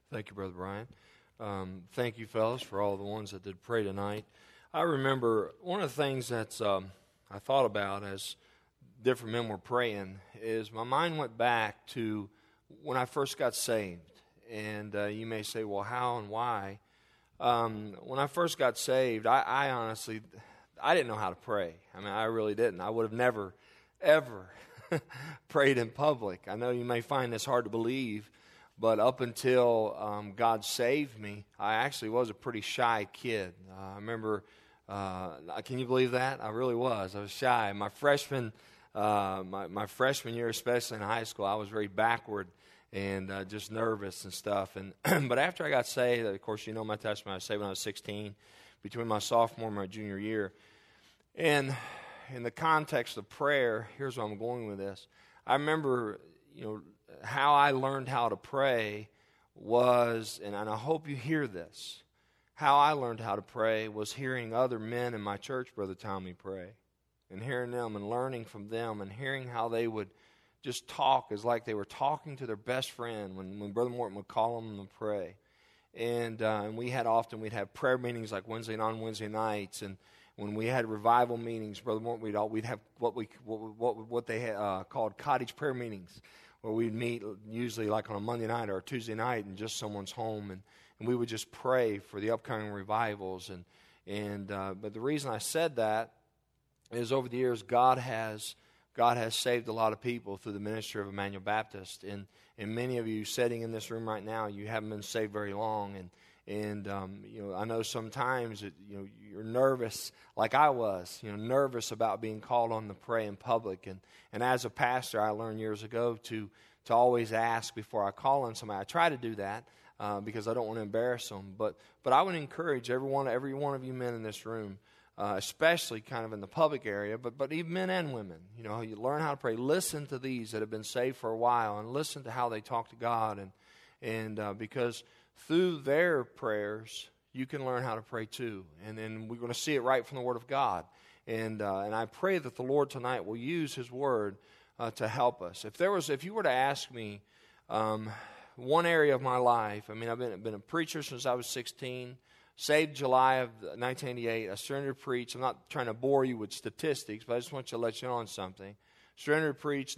Thank you, Brother Brian. Thank you, fellas, for all the ones that did pray tonight. I remember one of the things that's I thought about as different men were praying is my mind went back to when I first got saved. And you may say, well, how and why? When I first got saved, I honestly, I didn't know how to pray. I mean, I really didn't. I would have never, ever prayed in public. I know you may find this hard to believe, but up until God saved me, I actually was a pretty shy kid. I remember, can you believe that? I really was. I was shy. My freshman year, especially in high school, I was very backward and just nervous and stuff. And but after I got saved, of course, you know my testimony. I was saved when I was 16, between my sophomore and my junior year. And in the context of prayer, here's where I'm going with this. I remember, how I learned how to pray was, and I hope you hear this, how I learned how to pray was hearing other men in my church, Brother Tommy, pray. And hearing them and learning from them and hearing how they would just talk as like they were talking to their best friend when Brother Morton would call them to pray. And we'd have prayer meetings like Wednesday nights, and when we had revival meetings, Brother Morton, we'd have what they had called cottage prayer meetings, where we'd meet usually like on a Monday night or a Tuesday night in just someone's home, and we would just pray for the upcoming revivals. But the reason I said that is over the years God has saved a lot of people through the ministry of Emmanuel Baptist, and many of you sitting in this room right now, you haven't been saved very long, and I know sometimes you're nervous, like I was, nervous about being called on to pray in public, and as a pastor, I learned years ago to always ask before I call on somebody. I try to do that because I don't want to embarrass them, but I would encourage every one of you men in this room. Especially kind of in the public area, but even men and women. You learn how to pray. Listen to these that have been saved for a while, and listen to how they talk to God, and because through their prayers you can learn how to pray too. And we're going to see it right from the Word of God. And I pray that the Lord tonight will use His Word to help us. If you were to ask me one area of my life, I mean, I've been a preacher since I was 16. Saved July of 1988. I surrendered to preach. I'm not trying to bore you with statistics, but I just want you to let you know on something. Surrendered to preach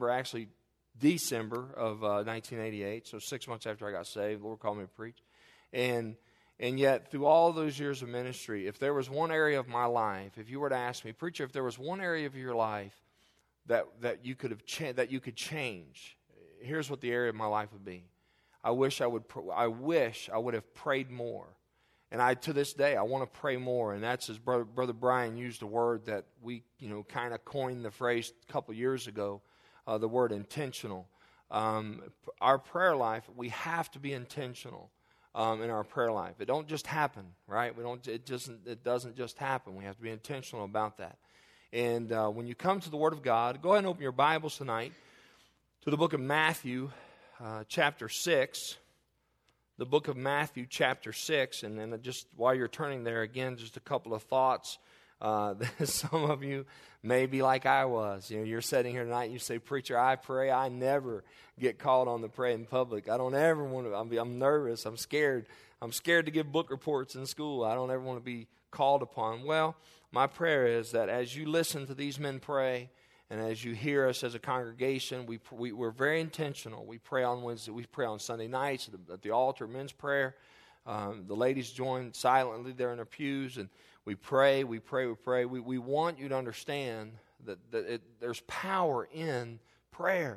December of 1988, so 6 months after I got saved. The Lord called me to preach. And yet, through all those years of ministry, if there was one area of my life, if you were to ask me, preacher, if there was one area of your life that you could change, here's what the area of my life would be. I wish I would have prayed more. And to this day, I want to pray more. And that's as Brother Brian used a word that we, kind of coined the phrase a couple years ago, the word intentional. Our prayer life, we have to be intentional in our prayer life. It don't just happen, right? It doesn't just happen. We have to be intentional about that. And when you come to the Word of God, go ahead and open your Bibles tonight to the book of Matthew, chapter 6. The book of Matthew, chapter 6, and then just while you're turning there again, just a couple of thoughts. Some of you may be like I was. You're sitting here tonight and you say, preacher, I pray. I never get called on to pray in public. I don't ever want to. I'm nervous. I'm scared. I'm scared to give book reports in school. I don't ever want to be called upon. Well, my prayer is that as you listen to these men pray, and as you hear us as a congregation, we're very intentional. We pray on Wednesday. We pray on Sunday nights at the altar, men's prayer. The ladies join silently there in their pews, and we pray. We want you to understand that there's power in prayer.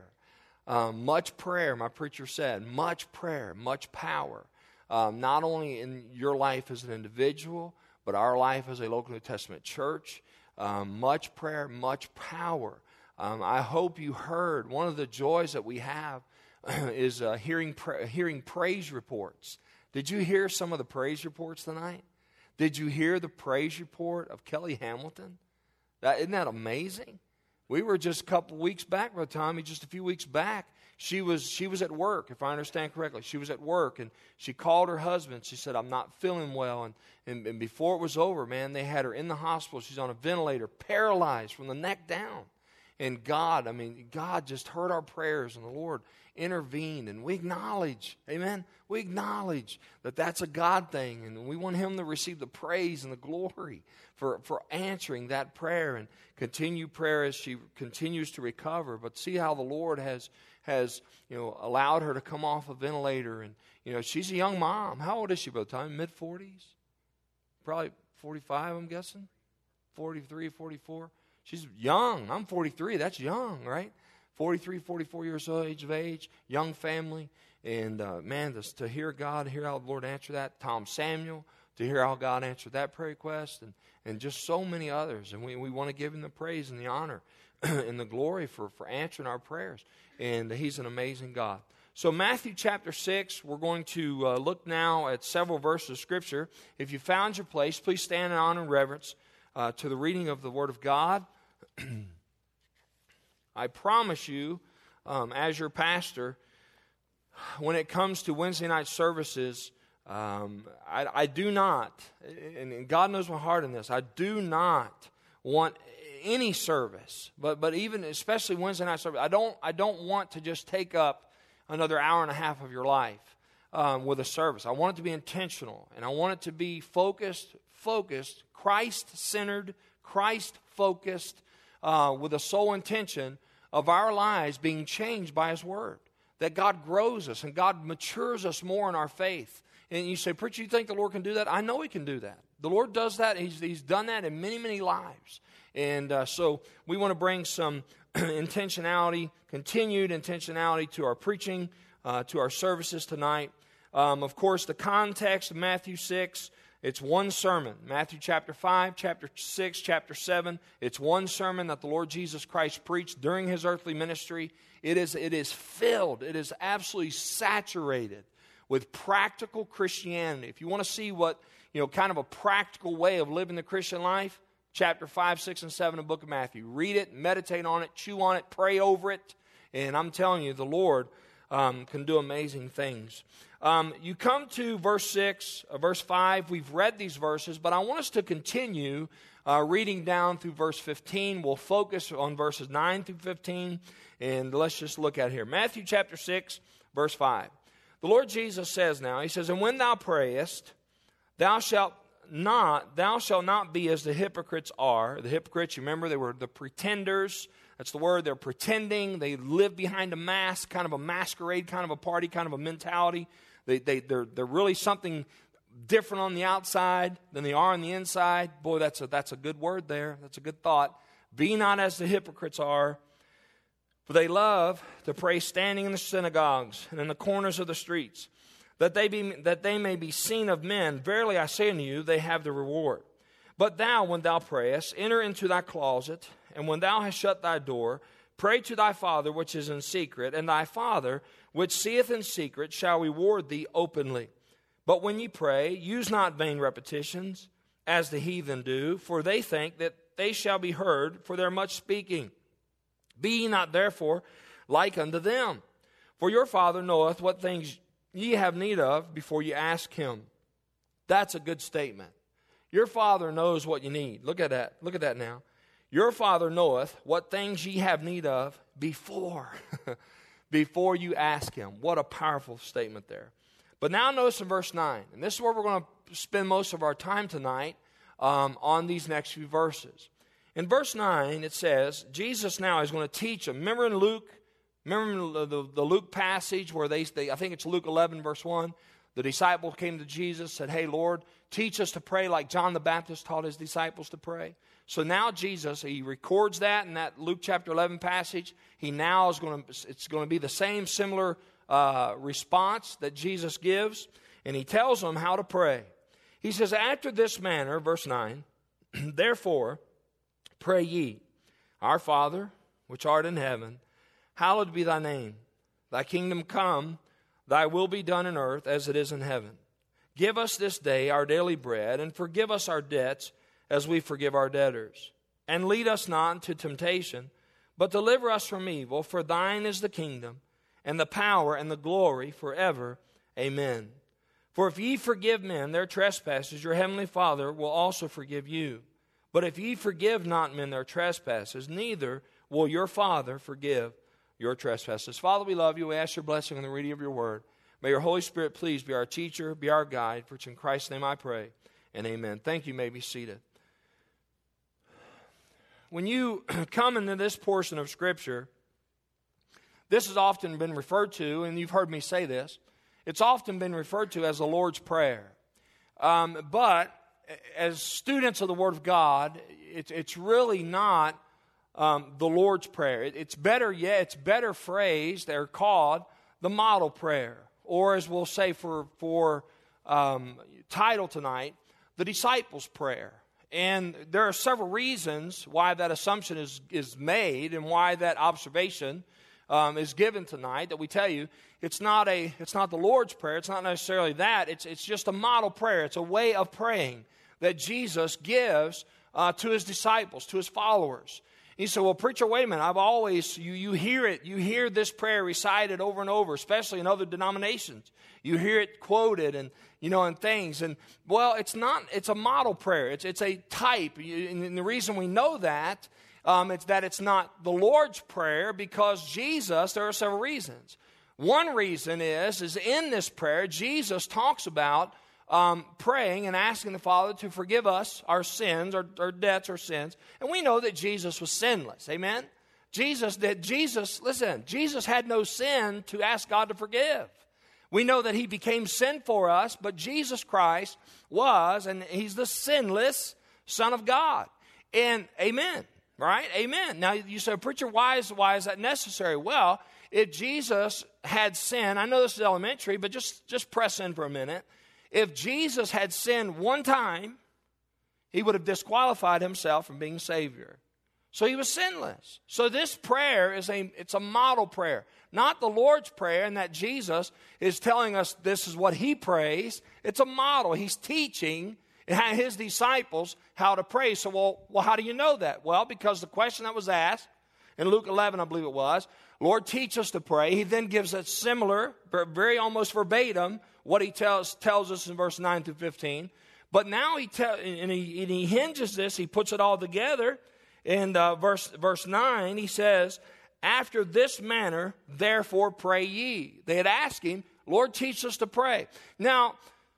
Much prayer, my preacher said, much prayer, much power. Not only in your life as an individual, but our life as a local New Testament church. Much prayer, much power. I hope you heard one of the joys that we have is hearing praise reports. Did you hear some of the praise reports tonight? Did you hear the praise report of Kelly Hamilton? Isn't that amazing? We were just a couple weeks back, Brother Tommy, just a few weeks back. She was at work, if I understand correctly. She was at work, and she called her husband. She said, I'm not feeling well. And before it was over, man, they had her in the hospital. She's on a ventilator, paralyzed from the neck down. And God, God just heard our prayers, and the Lord intervened, and we acknowledge, amen, we acknowledge that that's a God thing, and we want Him to receive the praise and the glory for answering that prayer, and continue prayer as she continues to recover. But see how the Lord has allowed her to come off a ventilator, and she's a young mom. How old is she by the time? Mid-40s? Probably 45, I'm guessing. 43, 44. She's young. I'm 43. That's young, right? 43, 44 years of age, young family. And, to hear God, hear how the Lord answered that. Tom Samuel, to hear how God answered that prayer request, and just so many others. And we want to give Him the praise and the honor and the glory for answering our prayers. And He's an amazing God. So Matthew chapter 6, we're going to look now at several verses of Scripture. If you found your place, please stand in honor and reverence to the reading of the Word of God. I promise you, as your pastor, when it comes to Wednesday night services, I do not, and God knows my heart in this, I do not want any service, but even especially Wednesday night service, I don't want to just take up another hour and a half of your life with a service. I want it to be intentional, and I want it to be focused, Christ-centered, Christ-focused, with a sole intention of our lives being changed by His Word. That God grows us and God matures us more in our faith. And you say, preacher, you think the Lord can do that? I know He can do that. The Lord does that. He's done that in many, many lives. And so we want to bring some intentionality, continued intentionality to our preaching, to our services tonight. Of course, the context of Matthew 6, it's one sermon. Matthew chapter 5, chapter 6, chapter 7. It's one sermon that the Lord Jesus Christ preached during His earthly ministry. It is filled, it is absolutely saturated with practical Christianity. If you want to see what, kind of a practical way of living the Christian life, chapter 5, 6, and 7 of the book of Matthew. Read it, meditate on it, chew on it, pray over it. And I'm telling you, the Lord can do amazing things. You come to verse 6, verse 5. We've read these verses, but I want us to continue reading down through verse 15. We'll focus on verses 9 through 15, and let's just look at here. Matthew chapter 6, verse 5. The Lord Jesus says now, He says, "And when thou prayest, thou shalt not be as the hypocrites are." The hypocrites, you remember, they were the pretenders. That's the word. They're pretending. They live behind a mask, kind of a masquerade, kind of a party, kind of a mentality. They're really something different on the outside than they are on the inside. Boy, that's a good word there. That's a good thought. "Be not as the hypocrites are, for they love to pray standing in the synagogues and in the corners of the streets, that they may be seen of men. Verily I say unto you, they have the reward. But thou, when thou prayest, enter into thy closet, and when thou hast shut thy door, pray to thy Father which is in secret, and thy Father which seeth in secret shall reward thee openly. But when ye pray, use not vain repetitions, as the heathen do, for they think that they shall be heard for their much speaking. Be ye not therefore like unto them, for your Father knoweth what things ye have need of before ye ask Him." That's a good statement. Your Father knows what you need. Look at that. Look at that now. Your Father knoweth what things ye have need of before you ask Him. What a powerful statement there. But now notice in verse 9, and this is where we're going to spend most of our time tonight on these next few verses. In verse 9, it says, Jesus now is going to teach them. Remember in Luke, the Luke passage where I think it's Luke 11, verse 1, the disciples came to Jesus, said, "Hey, Lord, teach us to pray like John the Baptist taught his disciples to pray." So now Jesus, He records that in that Luke chapter 11 passage. It's going to be the same similar response that Jesus gives, and He tells them how to pray. He says, "After this manner," verse 9, "therefore pray ye, Our Father, which art in heaven, hallowed be thy name. Thy kingdom come, thy will be done in earth as it is in heaven. Give us this day our daily bread, and forgive us our debts as we forgive our debtors. And lead us not into temptation, but deliver us from evil. For thine is the kingdom, and the power, and the glory forever. Amen. For if ye forgive men their trespasses, your heavenly Father will also forgive you. But if ye forgive not men their trespasses, neither will your Father forgive your trespasses. Father, we love you. We ask your blessing on the reading of your word. May your Holy Spirit please be our teacher, be our guide. For it's in Christ's name I pray, and amen. Thank you. You may be seated. When you come into this portion of Scripture, this has often been referred to, and you've heard me say this, it's often been referred to as the Lord's Prayer. But as students of the Word of God, it's really not the Lord's Prayer. It's better phrased or called the model prayer, or as we'll say for title tonight, the disciples' prayer. And there are several reasons why that assumption is made and why that observation is given tonight, that we tell you it's not the Lord's Prayer. It's not necessarily that. It's just a model prayer. It's a way of praying that Jesus gives to his disciples, to his followers. And you say, well, preacher, wait a minute. I've always, you hear it. You hear this prayer recited over and over, especially in other denominations. You hear it quoted and things. And, well, it's a model prayer. It's a type. And the reason we know that, it's not the Lord's Prayer because Jesus, there are several reasons. One reason is in this prayer, Jesus talks about praying and asking the Father to forgive us our sins, our debts, our sins. And we know that Jesus was sinless. Amen? Jesus had no sin to ask God to forgive. We know that he became sin for us, but Jesus Christ was, and he's the sinless Son of God. And amen, right? Amen. Now you say, preacher, why is that necessary? Well, if Jesus had sinned, I know this is elementary, but just press in for a minute. If Jesus had sinned one time, he would have disqualified himself from being Savior. So he was sinless. So this prayer it's a model prayer, not the Lord's Prayer, and that Jesus is telling us this is what he prays. It's a model. He's teaching his disciples how to pray. So, well, how do you know that? Well, because the question that was asked in Luke 11, I believe it was, Lord, teach us to pray. He then gives a similar, very almost verbatim, what he tells us in verse 9 through 15. But now he hinges this, he puts it all together. In verse 9, he says, after this manner, therefore pray ye. They had asked him, Lord, teach us to pray. Now,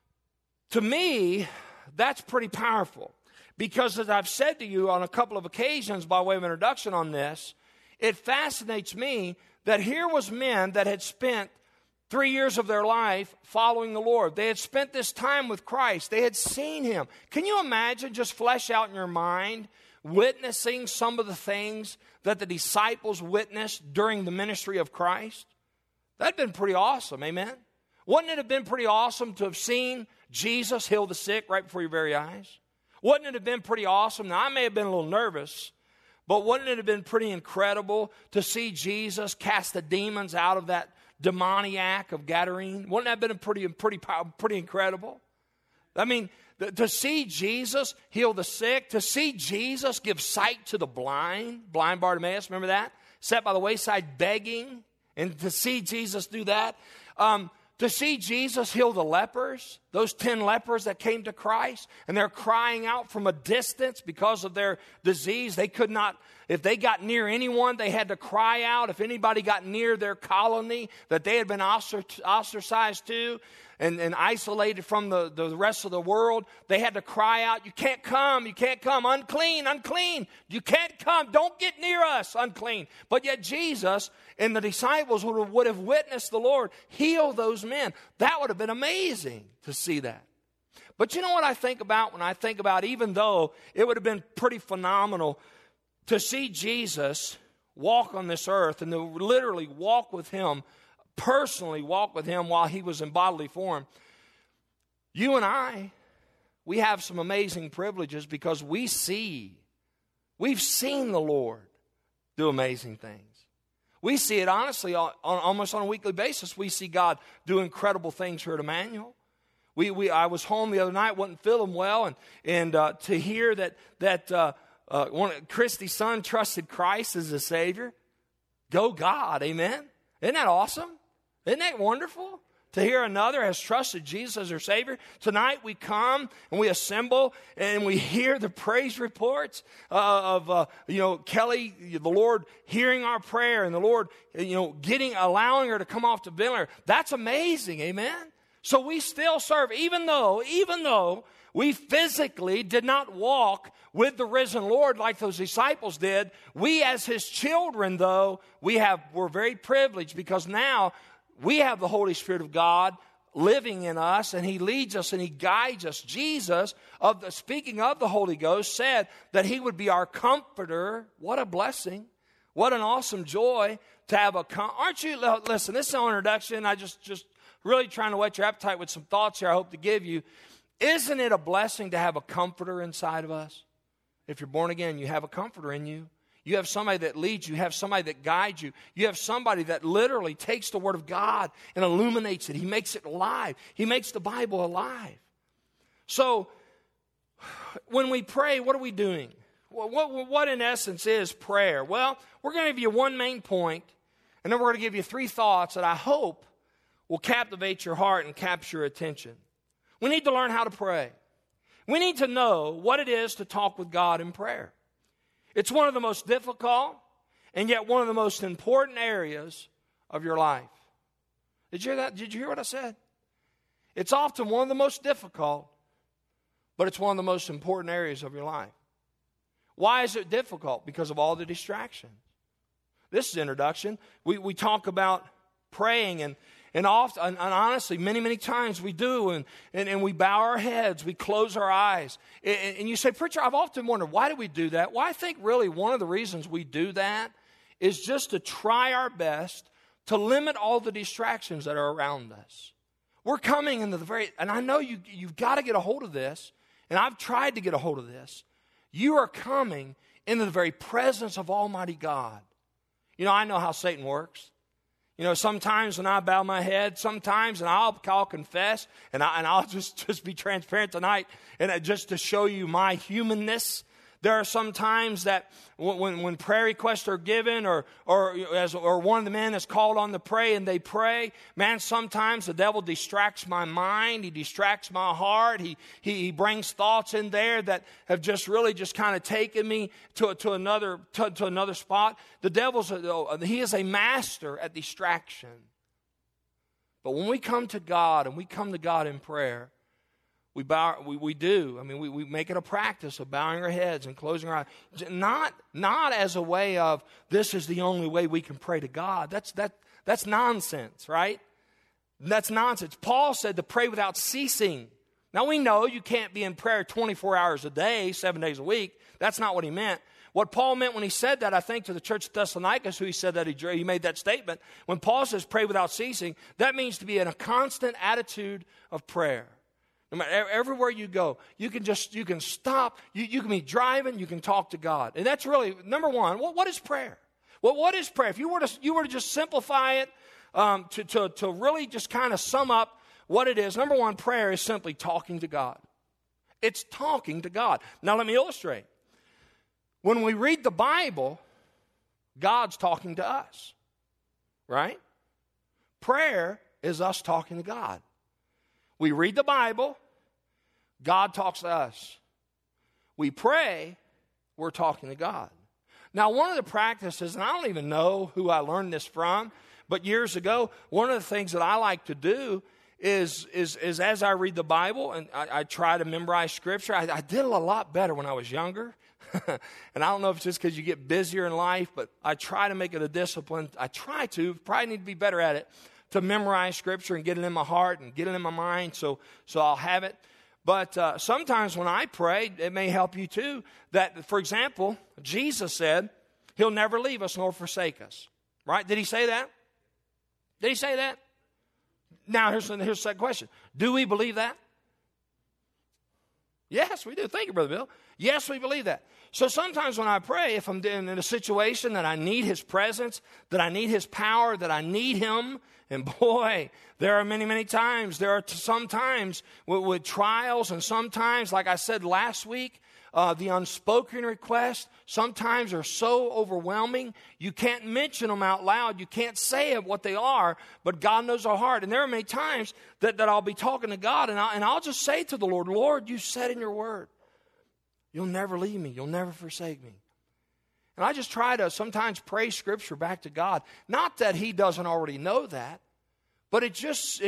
to me, that's pretty powerful. Because as I've said to you on a couple of occasions by way of introduction on this, it fascinates me that here was men that had spent 3 years of their life following the Lord. They had spent this time with Christ. They had seen him. Can you imagine, just flesh out in your mind, witnessing some of the things that the disciples witnessed during the ministry of Christ? That'd been pretty awesome, amen? Wouldn't it have been pretty awesome to have seen Jesus heal the sick right before your very eyes? Wouldn't it have been pretty awesome? Now, I may have been a little nervous, but wouldn't it have been pretty incredible to see Jesus cast the demons out of that demoniac of Gadarene? Wouldn't that have been pretty incredible? I mean, to see Jesus heal the sick, to see Jesus give sight to the blind Bartimaeus, remember that? Sat by the wayside begging, and to see Jesus do that. To see Jesus heal the lepers, those 10 lepers that came to Christ, and they're crying out from a distance because of their disease. They could not, if they got near anyone, they had to cry out. If anybody got near their colony that they had been ostracized to and isolated from the rest of the world, they had to cry out, you can't come, unclean, unclean. You can't come, don't get near us, unclean. But yet Jesus and the disciples would have witnessed the Lord heal those men. That would have been amazing to see that. But you know what I think about when I think about, even though it would have been pretty phenomenal to see Jesus walk on this earth and to literally walk with him, personally walk with him while he was in bodily form. You and I, we have some amazing privileges because we've seen the Lord do amazing things. We see it honestly almost on a weekly basis. We see God do incredible things here at Emmanuel. I was home the other night, wasn't feeling well, and to hear that Christy's son trusted Christ as a Savior. Go God, amen. Isn't that awesome? Isn't that wonderful? to hear another has trusted Jesus as their Savior. Tonight we come and we assemble and we hear the praise reports of Kelly, the Lord hearing our prayer, and the Lord allowing her to come off the ventilator. That's amazing, amen? So we still serve, even though we physically did not walk with the risen Lord like those disciples did. We as His children, though, we're very privileged, because now we have the Holy Spirit of God living in us, and He leads us and He guides us. Jesus, speaking of the Holy Ghost, said that He would be our comforter. What a blessing. What an awesome joy to have aren't you? Listen, this is an introduction. I just really trying to whet your appetite with some thoughts here I hope to give you. Isn't it a blessing to have a comforter inside of us? If you're born again, you have a comforter in you. You have somebody that leads you. You have somebody that guides you. You have somebody that literally takes the Word of God and illuminates it. He makes it alive. He makes the Bible alive. So, when we pray, what are we doing? What in essence is prayer? Well, we're going to give you one main point, and then we're going to give you 3 thoughts that I hope will captivate your heart and capture your attention. We need to learn how to pray. We need to know what it is to talk with God in prayer. It's one of the most difficult and yet one of the most important areas of your life. Did you hear that? Did you hear what I said? It's often one of the most difficult, but it's one of the most important areas of your life. Why is it difficult? Because of all the distractions. This is introduction. We talk about praying and often, and honestly, many times we do, and we bow our heads, we close our eyes. And you say, preacher, I've often wondered, why do we do that? Well, I think really one of the reasons we do that is just to try our best to limit all the distractions that are around us. We're coming into and I know you've got to get a hold of this, and I've tried to get a hold of this. You are coming into the very presence of Almighty God. I know how Satan works. Sometimes when I bow my head, sometimes, and I'll confess, and I'll just be transparent tonight, and just to show you my humanness. There are some times that when prayer requests are given, or one of the men is called on to pray and they pray, man, sometimes the devil distracts my mind, he distracts my heart, he brings thoughts in there that have just kind of taken me to another spot. The devil's he is a master at distraction. But when we come to God and we come to God in prayer, we make it a practice of bowing our heads and closing our eyes. Not as a way of, this is the only way we can pray to God. That's nonsense, right? That's nonsense. Paul said to pray without ceasing. Now we know you can't be in prayer 24 hours a day, 7 days a week. That's not what he meant. What Paul meant when he said that, I think, to the church of Thessalonica, who he said that he made that statement. When Paul says pray without ceasing, that means to be in a constant attitude of prayer. No matter everywhere you go, you can stop. You can be driving. You can talk to God, and that's really number one. What is prayer? Well, what is prayer? If you were to just simplify it, to really just kind of sum up what it is. Number one, prayer is simply talking to God. It's talking to God. Now let me illustrate. When we read the Bible, God's talking to us, right? Prayer is us talking to God. We read the Bible, God talks to us. We pray, we're talking to God. Now, one of the practices, and I don't even know who I learned this from, but years ago, one of the things that I like to do is as I read the Bible, and I try to memorize Scripture. I did it a lot better when I was younger. And I don't know if it's just because you get busier in life, but I try to make it a discipline. Probably need to be better at it, to memorize Scripture and get it in my heart and get it in my mind, so I'll have it. But sometimes when I pray, it may help you too, that, for example, Jesus said, He'll never leave us nor forsake us. Right? Did He say that? Did He say that? Now, here's the second question. Do we believe that? Yes, we do. Thank you, Brother Bill. Yes, we believe that. So sometimes when I pray, if I'm in a situation that I need His presence, that I need His power, that I need Him, and boy, there are many times, there are some times with trials, and sometimes, like I said last week, the unspoken requests sometimes are so overwhelming, you can't mention them out loud. You can't say what they are, but God knows our heart. And there are many times that I'll be talking to God, and I'll just say to the Lord, Lord, you said in your word, you'll never leave me. You'll never forsake me. And I just try to sometimes pray Scripture back to God. Not that He doesn't already know that, but it's just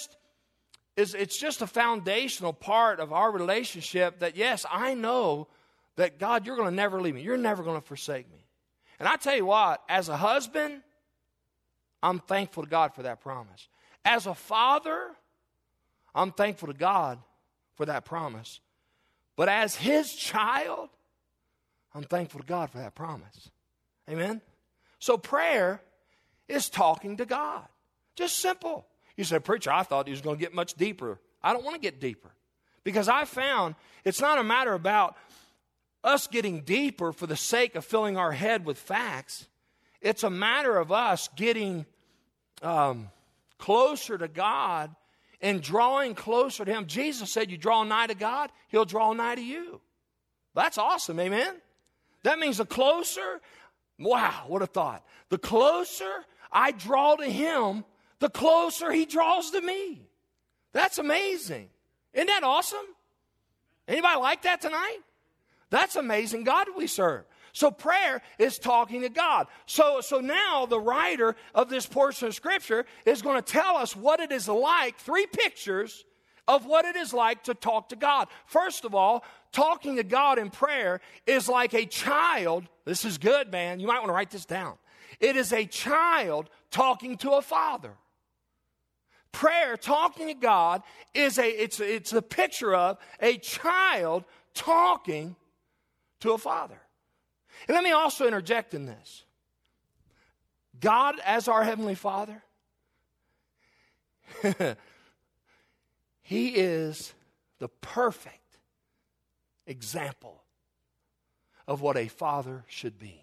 a foundational part of our relationship that, yes, I know that, God, you're going to never leave me. You're never going to forsake me. And I tell you what, as a husband, I'm thankful to God for that promise. As a father, I'm thankful to God for that promise. But as His child, I'm thankful to God for that promise. Amen? So prayer is talking to God. Just simple. You say, preacher, I thought he was going to get much deeper. I don't want to get deeper. Because I found it's not a matter about us getting deeper for the sake of filling our head with facts. It's a matter of us getting closer to God and drawing closer to Him. Jesus said, you draw nigh to God, He'll draw nigh to you. That's awesome, amen? That means the closer, wow, what a thought. The closer I draw to Him, the closer He draws to me. That's amazing. Isn't that awesome? Anybody like that tonight? That's amazing God we serve. So prayer is talking to God. So now the writer of this portion of Scripture is going to tell us what it is like, 3 pictures of what it is like to talk to God. First of all, talking to God in prayer is like a child. This is good, man. You might want to write this down. It is a child talking to a father. Prayer, talking to God, is it's a picture of a child talking to a father. And let me also interject in this. God as our Heavenly Father, He is the perfect example of what a father should be.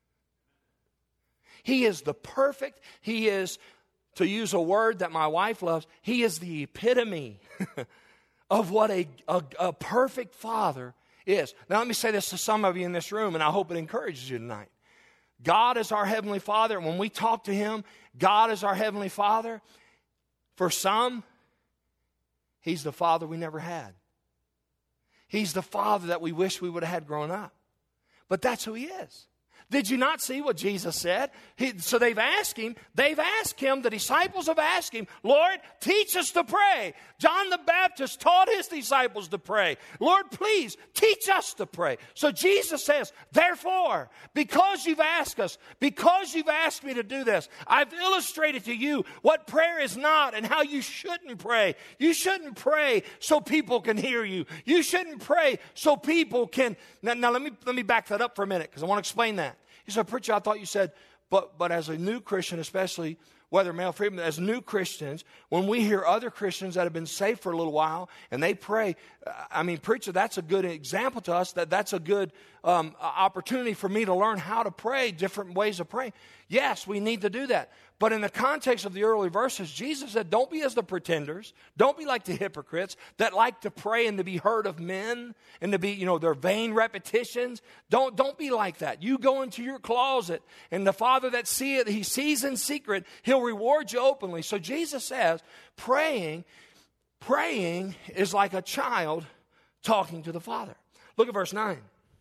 He is the perfect, He is, to use a word that my wife loves, He is the epitome of what a perfect father is. Now let me say this to some of you in this room, and I hope it encourages you tonight. God is our Heavenly Father. When we talk to Him, God is our Heavenly Father. For some, He's the father we never had. He's the father that we wish we would have had growing up. But that's who He is. Did you not see what Jesus said? So they've asked Him, the disciples have asked Him, Lord, teach us to pray. John the Baptist taught his disciples to pray. Lord, please, teach us to pray. So Jesus says, therefore, because you've asked us, because you've asked me to do this, I've illustrated to you what prayer is not and how you shouldn't pray. You shouldn't pray so people can hear you. You shouldn't pray so people can... Now let me back that up for a minute because I want to explain that. You said, preacher, I thought you said, but as a new Christian, especially whether male or female, as new Christians, when we hear other Christians that have been saved for a little while and they pray, preacher, that's a good example to us. That's a good opportunity for me to learn how to pray, different ways of praying. Yes, we need to do that. But in the context of the early verses, Jesus said, don't be as the pretenders. Don't be like the hypocrites that like to pray and to be heard of men and to be, their vain repetitions. Don't be like that. You go into your closet and the Father that seeth, He sees in secret, He'll reward you openly. So Jesus says, praying is like a child talking to the Father. Look at verse 9.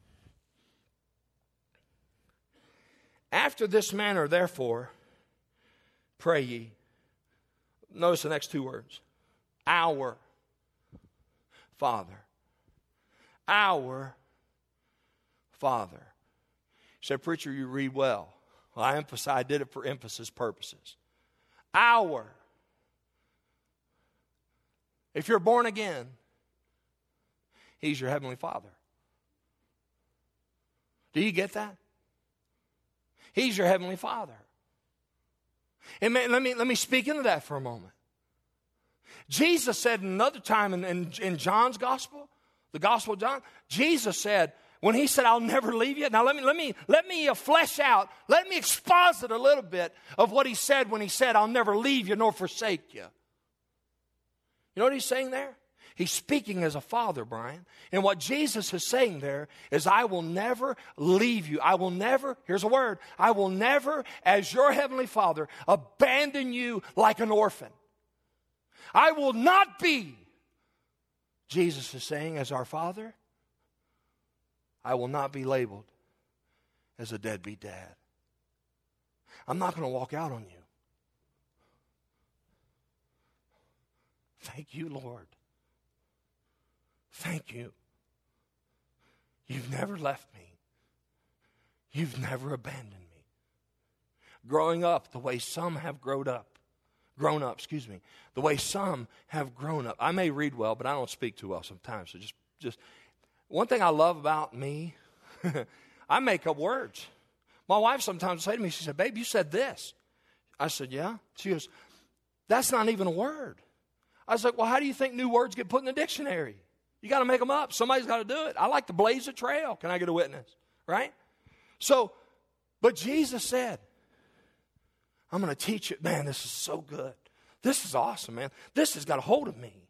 After this manner, therefore, pray ye. Notice the next 2 words. Our Father. Our Father. You say, preacher, you read well. Well, I did it for emphasis purposes. Our. If you're born again, He's your Heavenly Father. Do you get that? He's your Heavenly Father. And let me speak into that for a moment. Jesus said another time in John's Gospel, the Gospel of John, Jesus said, when He said, I'll never leave you. Now let me flesh out, let me exposit a little bit of what He said when He said, I'll never leave you nor forsake you. You know what He's saying there? He's speaking as a father, Brian. And what Jesus is saying there is, I will never leave you. I will never, here's a word, I will never, as your heavenly Father, abandon you like an orphan. I will not be, Jesus is saying, as our Father, I will not be labeled as a deadbeat dad. I'm not going to walk out on you. Thank you, Lord. Thank you. You've never left me. You've never abandoned me. Growing up the way some have grown up, the way some have grown up. I may read well, but I don't speak too well sometimes. So just one thing I love about me, I make up words. My wife sometimes will say to me, she said, babe, you said this. I said, yeah. She goes, that's not even a word. I was like, well, how do you think new words get put in the dictionary? You got to make them up. Somebody's got to do it. I like to blaze a trail. Can I get a witness? Right? So, but Jesus said, I'm going to teach you. Man, this is so good. This is awesome, man. This has got a hold of me.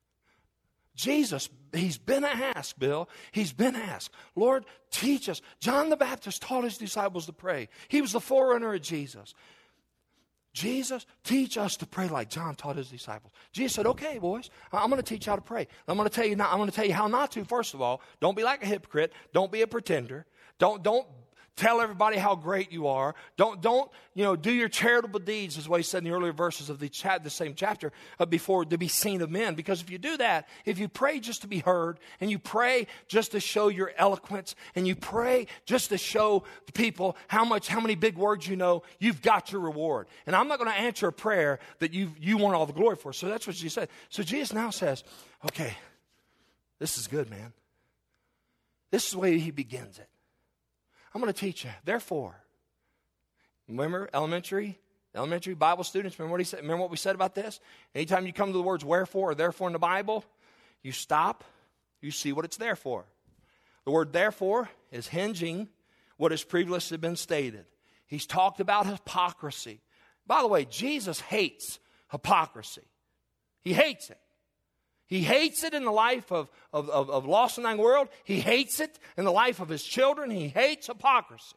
Jesus, he's been asked, Bill. He's been asked, Lord, teach us. John the Baptist taught his disciples to pray. He was the forerunner of Jesus. Jesus, teach us to pray like John taught his disciples. Jesus said, okay, boys, I'm going to teach you how to pray. I'm going to tell you how not to, first of all. Don't be like a hypocrite. Don't be a pretender. Don't tell everybody how great you are. Don't do your charitable deeds, is what he said in the earlier verses of the same chapter, before to be seen of men. Because if you do that, if you pray just to be heard, and you pray just to show your eloquence, and you pray just to show the people how many big words you know, you've got your reward. And I'm not going to answer a prayer that you want all the glory for. So that's what Jesus said. So Jesus now says, okay, this is good, man. This is the way he begins it. I'm going to teach you. Therefore, remember elementary Bible students, remember what he said? Remember what we said about this? Anytime you come to the words wherefore or therefore in the Bible, you stop, you see what it's there for. The word therefore is hinging what has previously been stated. He's talked about hypocrisy. By the way, Jesus hates hypocrisy. He hates it. He hates it in the life of lost and dying world. He hates it in the life of his children. He hates hypocrisy.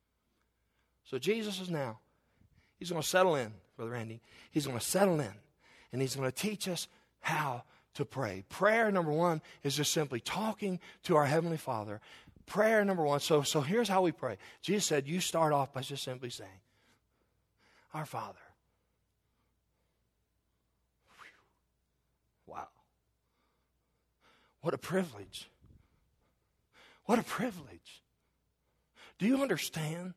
So Jesus is now, he's going to settle in, Brother Randy. He's going to settle in, and he's going to teach us how to pray. Prayer, number one, is just simply talking to our Heavenly Father. Prayer, number one. So here's how we pray. Jesus said, you start off by just simply saying, Our Father. Wow. What a privilege. What a privilege. Do you understand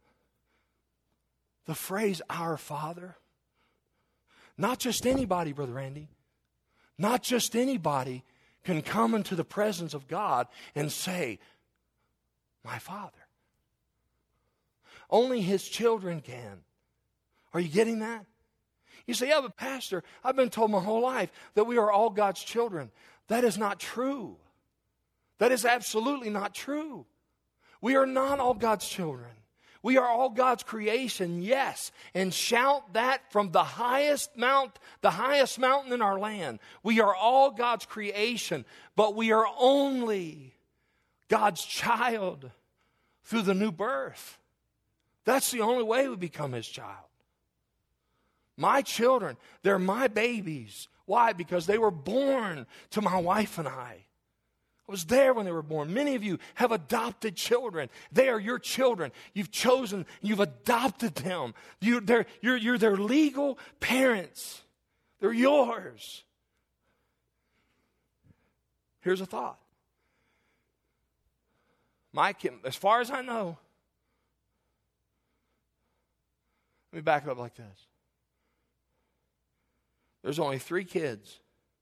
the phrase, Our Father? Not just anybody, Brother Randy. Not just anybody can come into the presence of God and say, My Father. Only His children can. Are you getting that? You say, yeah, but Pastor, I've been told my whole life that we are all God's children. That is not true. That is absolutely not true. We are not all God's children. We are all God's creation, yes. And shout that from the highest mountain in our land. We are all God's creation, but we are only God's child through the new birth. That's the only way we become His child. My children, they're my babies. Why? Because they were born to my wife and I. I was there when they were born. Many of you have adopted children. They are your children. You've chosen, you've adopted them. You're their legal parents. They're yours. Here's a thought. My kid, as far as I know, let me back it up like this. There's only 3 kids.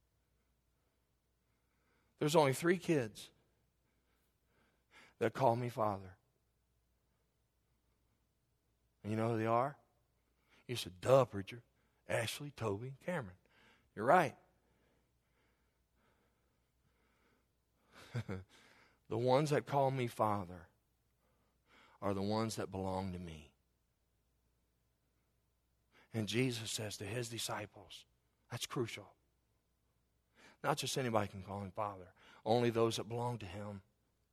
There's only 3 kids that call me Father. And you know who they are? You said, duh, preacher. Ashley, Toby, Cameron. You're right. The ones that call me Father are the ones that belong to me. And Jesus says to His disciples, that's crucial. Not just anybody can call him Father. Only those that belong to him.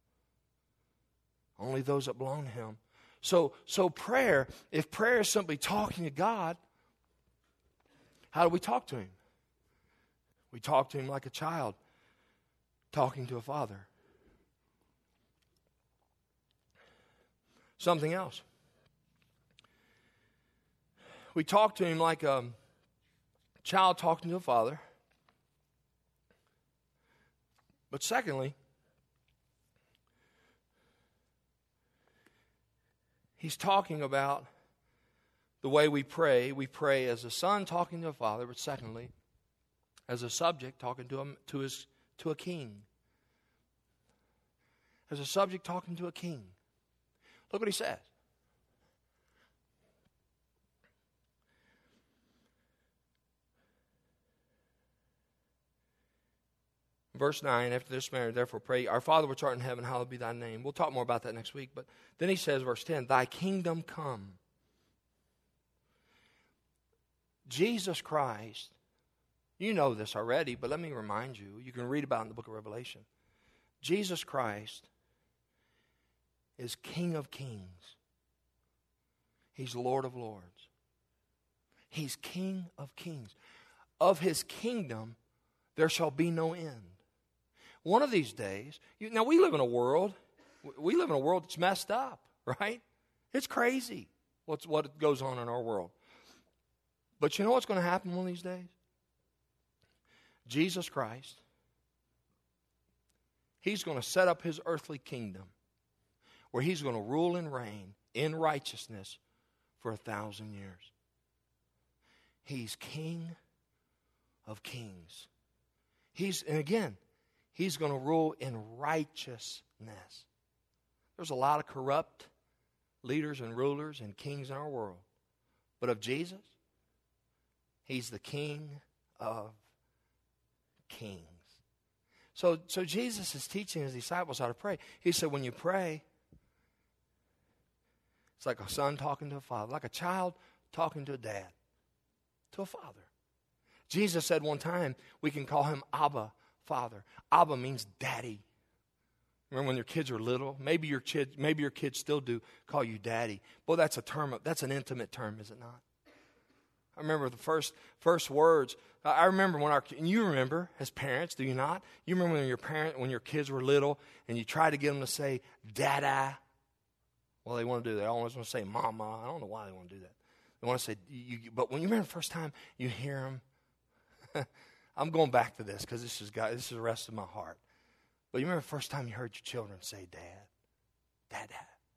Only those that belong to him. So prayer, if prayer is simply talking to God, how do we talk to him? We talk to him like a child talking to a father. Something else. We talk to him like a child talking to a father. But secondly, he's talking about the way we pray. We pray as a son talking to a father, but secondly, as a subject talking to a king. As a subject talking to a king. Look what he says. Verse 9, after this manner, therefore pray, Our Father which art in heaven, hallowed be thy name. We'll talk more about that next week. But then he says, verse 10, Thy kingdom come. Jesus Christ, you know this already, but let me remind you. You can read about it in the book of Revelation. Jesus Christ is King of kings. He's Lord of lords. He's King of kings. Of his kingdom, there shall be no end. One of these days, now we live in a world that's messed up, right? It's crazy what goes on in our world. But you know what's going to happen one of these days? Jesus Christ, he's going to set up his earthly kingdom where he's going to rule and reign in righteousness for 1,000 years. He's King of kings. And again, he's going to rule in righteousness. There's a lot of corrupt leaders and rulers and kings in our world. But of Jesus, he's the King of kings. So Jesus is teaching his disciples how to pray. He said, when you pray, it's like a son talking to a father, like a child talking to a dad, to a father. Jesus said one time, we can call him Abba, Father. Abba means daddy. Remember when your kids are little? Maybe your kids still do call you daddy. Well, that's an intimate term, is it not? I remember the first words. I remember you remember as parents, do you not? You remember when your kids were little and you tried to get them to say dada. Well, they want to do that. They always want to say mama. I don't know why they want to do that. They want to say, but when you remember the first time you hear them, I'm going back to this because this is the rest of my heart. But you remember the first time you heard your children say dad? Dada.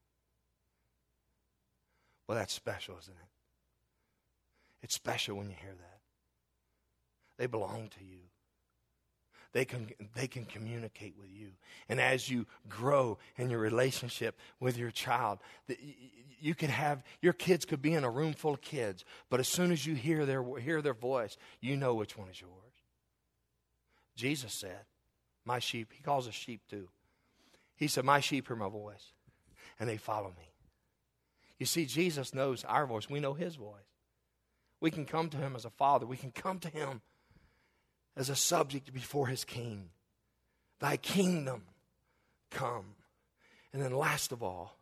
Well, that's special, isn't it? It's special when you hear that. They belong to you. They can communicate with you. And as you grow in your relationship with your child, your kids could be in a room full of kids, but as soon as you hear their voice, you know which one is yours. Jesus said, my sheep, he calls us sheep too. He said, my sheep hear my voice, and they follow me. You see, Jesus knows our voice. We know his voice. We can come to him as a father. We can come to him as a subject before his king. Thy kingdom come. And then last of all,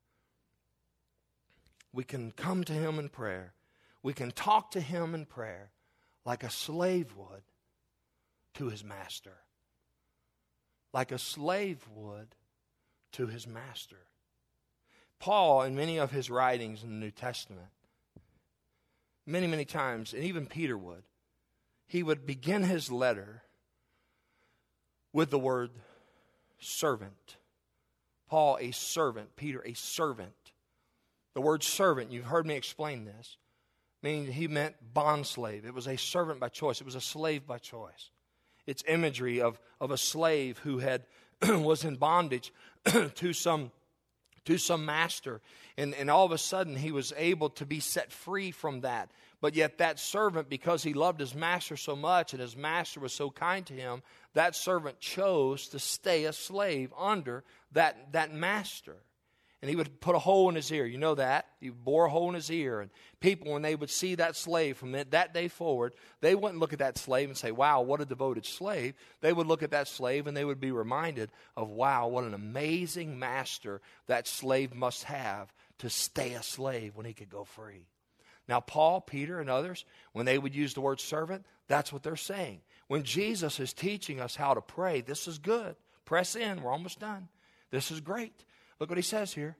we can come to him in prayer. We can talk to him in prayer like a slave would to his master. Like a slave would to his master. Paul, in many of his writings in the New Testament, many, many times, and even Peter would, he would begin his letter with the word servant. Paul, a servant. Peter, a servant. The word servant, you've heard me explain this, meaning he meant bondslave. It was a servant by choice. It was a slave by choice. It's imagery of a slave who was in bondage to some master. And all of a sudden he was able to be set free from that. But yet that servant, because he loved his master so much and his master was so kind to him, that servant chose to stay a slave under that master. And he would put a hole in his ear. You know that. He would bore a hole in his ear. And people, when they would see that slave from that day forward, they wouldn't look at that slave and say, wow, what a devoted slave. They would look at that slave and they would be reminded of, wow, what an amazing master that slave must have to stay a slave when he could go free. Now, Paul, Peter, and others, when they would use the word servant, that's what they're saying. When Jesus is teaching us how to pray, this is good. Press in. We're almost done. This is great. Look what he says here.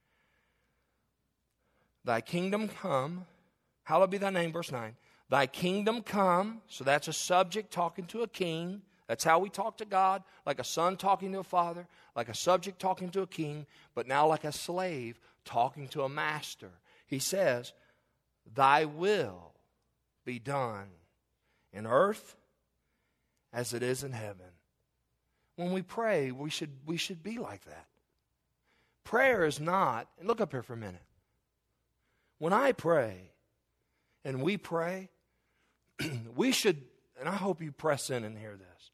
Thy kingdom come. Hallowed be thy name, verse 9. Thy kingdom come. So that's a subject talking to a king. That's how we talk to God, like a son talking to a father, like a subject talking to a king, but now like a slave talking to a master. He says, thy will be done in earth as it is in heaven. When we pray, we should be like that. Prayer is not, and look up here for a minute. When I pray and we pray, we should, and I hope you press in and hear this.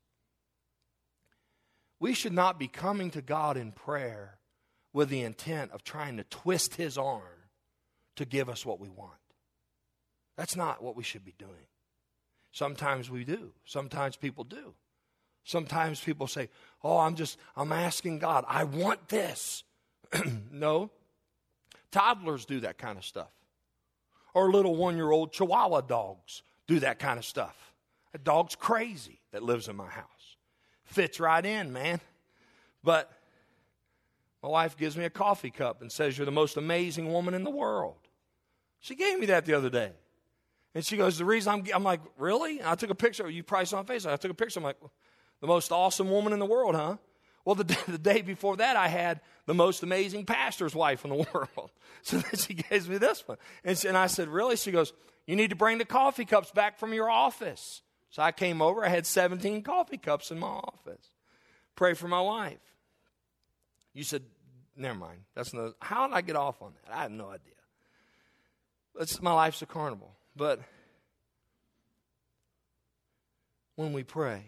We should not be coming to God in prayer with the intent of trying to twist his arm to give us what we want. That's not what we should be doing. Sometimes we do. Sometimes people do. Sometimes people say, oh, I'm asking God, I want this. No. Toddlers do that kind of stuff. Or little 1-year-old Chihuahua dogs do that kind of stuff. That dog's crazy that lives in my house. Fits right in, man. But my wife gives me a coffee cup and says, you're the most amazing woman in the world. She gave me that the other day. And she goes, the reason I'm like, really? And I took a picture. You probably saw on Facebook. I took a picture. I'm like, the most awesome woman in the world, huh? Well, the day before that, I had the most amazing pastor's wife in the world. So then she gives me this one. And I said, really? She goes, you need to bring the coffee cups back from your office. So I came over. I had 17 coffee cups in my office. Pray for my wife. You said, never mind. How did I get off on that? I have no idea. My life's a carnival. But when we pray,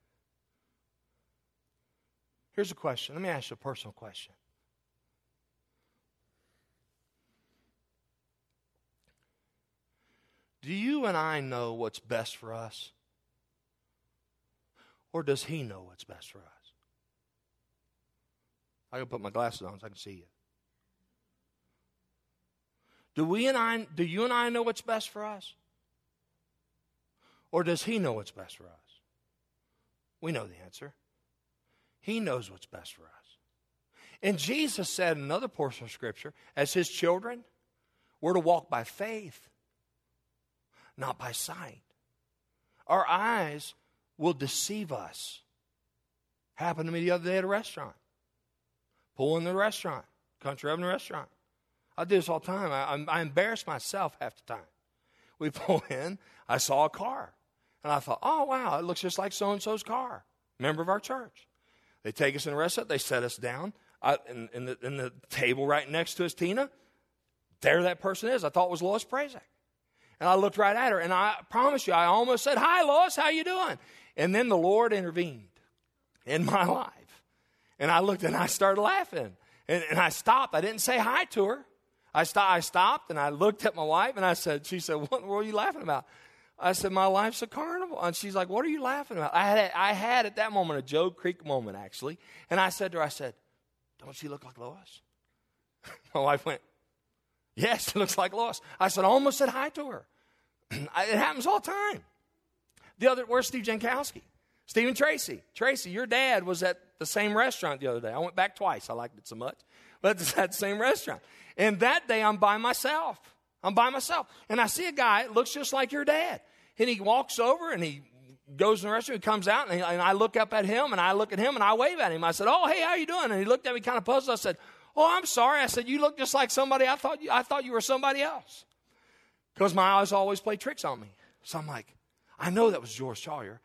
here's a question. Let me ask you a personal question. Do you and I know what's best for us? Or does he know what's best for us? I can put my glasses on so I can see you. Do you and I know what's best for us? Or does he know what's best for us? We know the answer. He knows what's best for us. And Jesus said in another portion of Scripture, as his children, we're to walk by faith, not by sight. Our eyes will deceive us. Happened to me the other day at a restaurant. Pull in the restaurant, Country Avenue restaurant. I do this all the time. I embarrass myself half the time. We pull in, I saw a car. And I thought, oh, wow, it looks just like so-and-so's car. Member of our church. They take us in the restaurant. They set us down. In the table right next to us, Tina, there that person is. I thought it was Lois Prazak. And I looked right at her, and I promise you, I almost said, hi, Lois, how you doing? And then the Lord intervened in my life. And I looked, and I started laughing. And I stopped. I didn't say hi to her. I stopped, and I looked at my wife, and she said, what were you laughing about? I said, my life's a carnival. And she's like, what are you laughing about? I had at that moment a Joe Creek moment, actually. And I said to her, don't she look like Lois? My wife went, yes, she looks like Lois. I said, I almost said hi to her. It happens all the time. Where's Steve Jankowski? Stephen Tracy. Tracy, your dad was at the same restaurant the other day. I went back twice. I liked it so much. But it's at the same restaurant. And that day, I'm by myself. And I see a guy that looks just like your dad. And he walks over and he goes in the restaurant, he comes out, and I look up at him, and I look at him, and I wave at him. I said, oh, hey, how you doing? And he looked at me kind of puzzled. I said, oh, I'm sorry. I said, you look just like somebody. I thought you were somebody else. Because my eyes always play tricks on me. So I'm like, I know that was George Sawyer.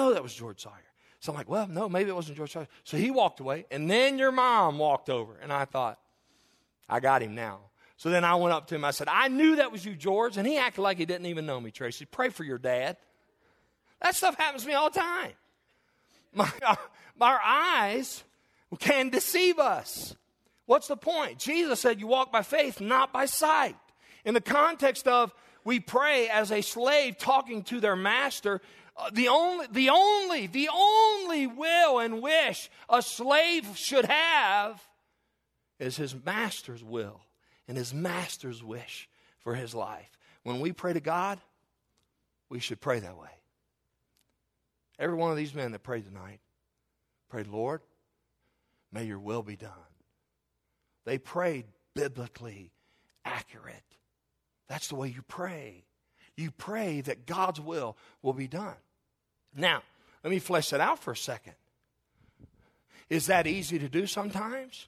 So I'm like, well, no, maybe it wasn't George Sawyer. So he walked away, and then your mom walked over. And I thought, I got him now. So then I went up to him. I said, I knew that was you, George. And he acted like he didn't even know me, Tracy. Pray for your dad. That stuff happens to me all the time. Our eyes can deceive us. What's the point? Jesus said you walk by faith, not by sight. In the context of we pray as a slave talking to their master, the only will and wish a slave should have is his master's will and his master's wish for his life. When we pray to God, we should pray that way. Every one of these men that prayed tonight prayed, Lord, may your will be done. They prayed biblically accurate. That's the way you pray. You pray that God's will be done. Now, let me flesh that out for a second. Is that easy to do sometimes?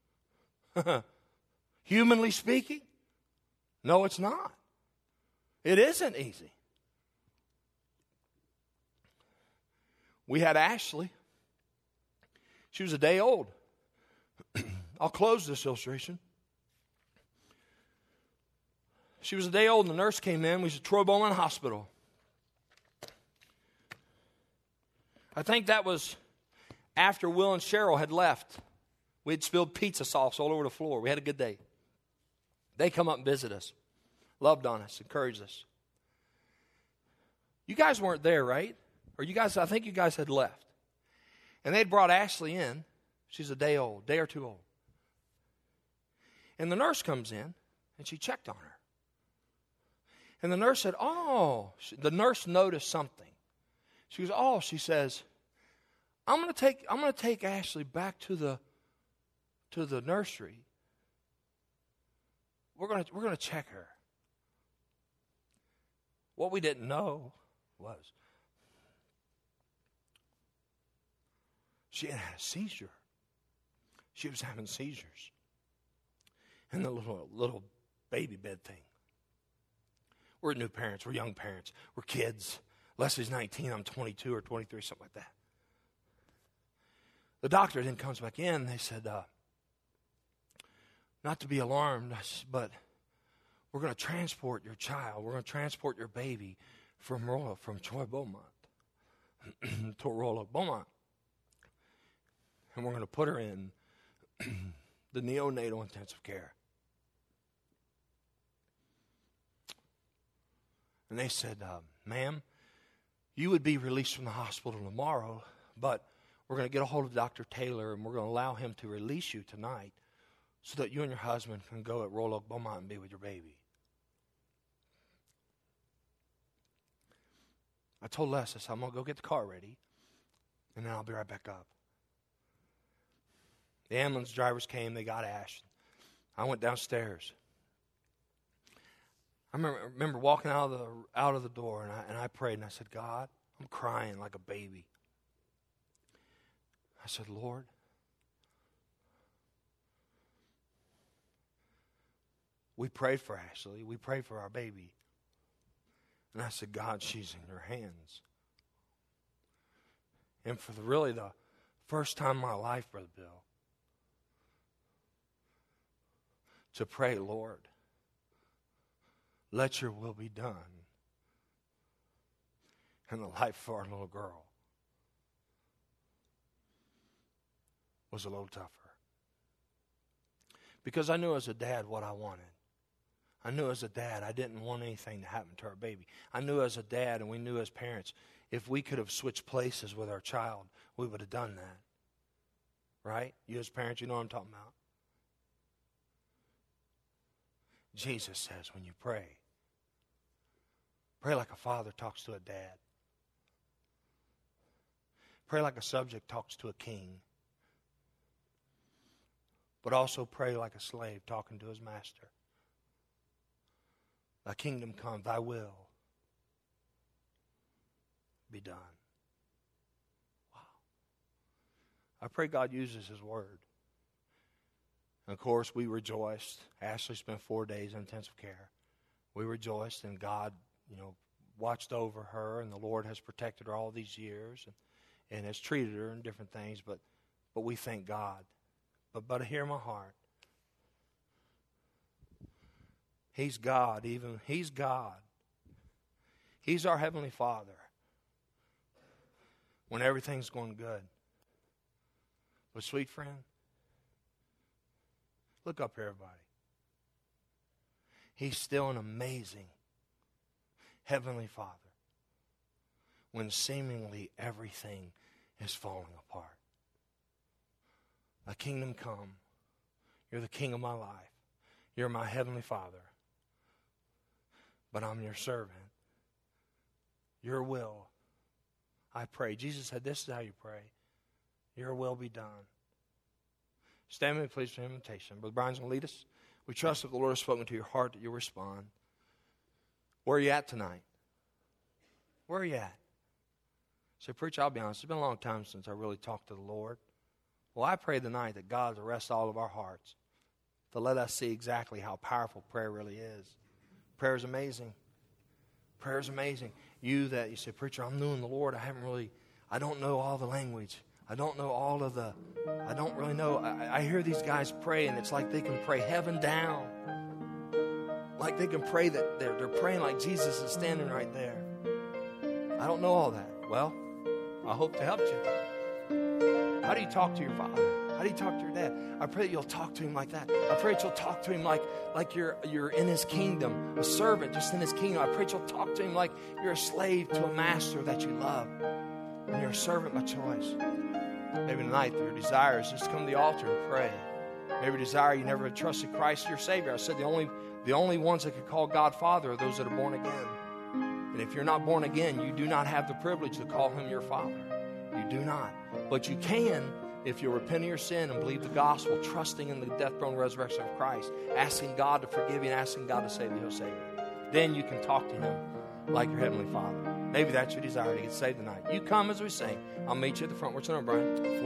Humanly speaking? No, it's not. It isn't easy. We had Ashley. She was a day old. I'll close this illustration. She was a day old and the nurse came in. We was at Troy Bowman Hospital. I think that was after Will and Cheryl had left. We had spilled pizza sauce all over the floor. We had a good day. They come up and visit us. Loved on us, encouraged us. You guys weren't there, right? Or I think you guys had left. And they'd brought Ashley in. She's a day old, day or two old. And the nurse comes in, and she checked on her. And the nurse said, the nurse noticed something. She goes, she says, I'm going to take Ashley back to the nursery. We're going to check her. What we didn't know was she had a seizure. She was having seizures in the little baby bed thing. We're new parents. We're young parents. We're kids. Leslie's 19. I'm 22 or 23, something like that. The doctor then comes back in. They said, not to be alarmed, but we're going to transport your child. We're going to transport your baby from Troy Beaumont to Rolla Beaumont. And we're going to put her in the neonatal intensive care. And they said, ma'am, you would be released from the hospital tomorrow, but we're going to get a hold of Dr. Taylor and we're going to allow him to release you tonight so that you and your husband can go at Royal Oak Beaumont and be with your baby. I told Les, I said, I'm going to go get the car ready and then I'll be right back up. The ambulance drivers came, they got Ash. I went downstairs. I remember walking out of the door, and I prayed, and I said, God, I'm crying like a baby. I said, Lord, we prayed for Ashley. We prayed for our baby. And I said, God, she's in your hands. And for the first time in my life, Brother Bill, to pray, Lord, let your will be done in the life of our little girl was a little tougher. Because I knew as a dad what I wanted. I knew as a dad I didn't want anything to happen to our baby. I knew as a dad, and we knew as parents, if we could have switched places with our child, we would have done that. Right? You as parents, you know what I'm talking about. Jesus says when you pray like a father talks to a dad. Pray like a subject talks to a king. But also pray like a slave talking to his master. Thy kingdom come, thy will be done. Wow. I pray God uses his word. And of course, we rejoiced. Ashley spent 4 days in intensive care. We rejoiced, and God, watched over her, and the Lord has protected her all these years and has treated her in different things. But we thank God. But hear my heart. He's God. He's God. He's our Heavenly Father when everything's going good. But sweet friend, Look up here, everybody. He's still an amazing Heavenly Father when seemingly everything is falling apart. Thy kingdom come. You're the king of my life. You're my Heavenly Father. But I'm your servant. Your will, I pray. Jesus said, this is how you pray. Your will be done. Stand with me, please, for an invitation. Brother Brian's going to lead us. We trust that the Lord has spoken to your heart, that you'll respond. Where are you at tonight? Where are you at? Say, preacher, I'll be honest. It's been a long time since I really talked to the Lord. Well, I pray tonight that God will arrest all of our hearts to let us see exactly how powerful prayer really is. Prayer is amazing. Prayer is amazing. You say, preacher, I'm new in the Lord. I don't know all the language. I don't really know. I hear these guys pray, and it's like they can pray heaven down. Like they can pray that they're praying like Jesus is standing right there. I don't know all that. Well, I hope to help you. How do you talk to your father? How do you talk to your dad? I pray that you'll talk to him like that. I pray that you'll talk to him like you're in his kingdom, a servant just in his kingdom. I pray that you'll talk to him like you're a slave to a master that you love. And you're a servant by choice. Maybe tonight your desire is just to come to the altar and pray. Maybe desire you never trusted Christ as your Savior. I said the only ones that could call God Father are those that are born again. And if you're not born again, you do not have the privilege to call him your Father. You do not. But you can if you repent of your sin and believe the gospel, trusting in the death, burial, and resurrection of Christ, asking God to forgive you and asking God to save you, he'll save you. Then you can talk to him like your Heavenly Father. Maybe that's your desire to get saved tonight. You come as we sing. I'll meet you at the front. What's your number, Brian?